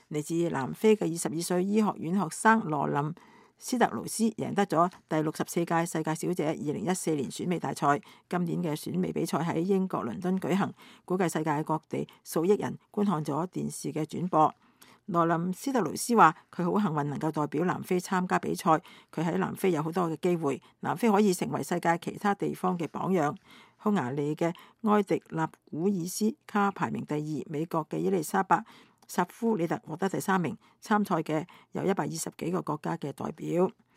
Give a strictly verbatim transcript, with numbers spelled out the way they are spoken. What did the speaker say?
嚟自南非嘅二十二歲醫學院學生羅林斯特勞斯贏得咗第六十四屆世界小姐二零一四年選美大賽。今年嘅選美比賽喺英國倫敦舉行，估計世界各地數億人觀看咗電視嘅轉播。羅林斯特勞斯話：佢好幸運能夠代表南非參加比賽，佢喺南非有好多嘅機會，南非可以成為世界其他地方嘅榜樣。匈牙利嘅埃迪納古爾斯卡排名第二，美國嘅伊麗莎白薩夫里特獲得第三名。參賽嘅有一百二十幾個國家嘅代表。